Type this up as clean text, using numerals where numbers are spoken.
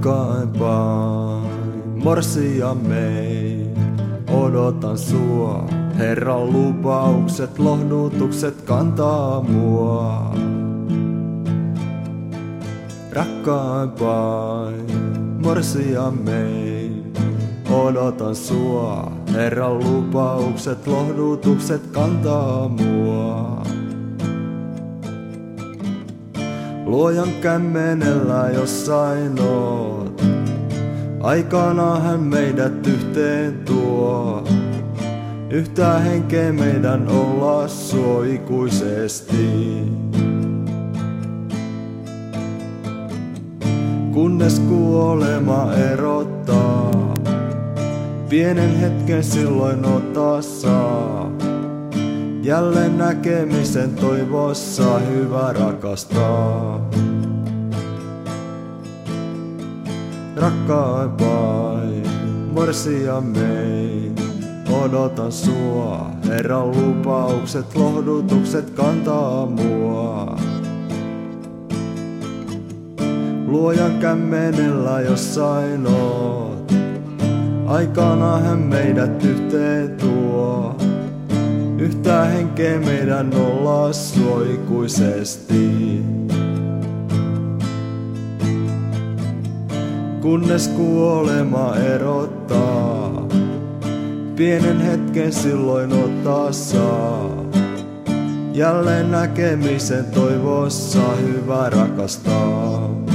Rakkaimpain morsiamme, odotan sua. Herran lupaukset, lohdutukset kantaa mua. Rakkaimpain morsiamme, odotan sua. Herran lupaukset, lohdutukset kantaa mua. Luojan kämmenellä jossain oot, aikanaan hän meidät yhteen tuo. Yhtä henkeä meidän olla suo ikuisesti. Kunnes kuolema erottaa, pienen hetken silloin ottaa saa. Jälleen näkemisen toivossa hyvä rakastaa. Rakkaimpain morsiamme, odotan sua. Herran lupaukset, lohdutukset kantaa mua. Luojan kämmenellä jossain oot, aikanaan hän meidät yhteen tuo. Yhtä henkeä meidän olla suo ikuisesti. Kunnes kuolema erottaa, pienen hetken silloin ottaa saa. Jälleen näkemisen toivossa hyvä rakastaa.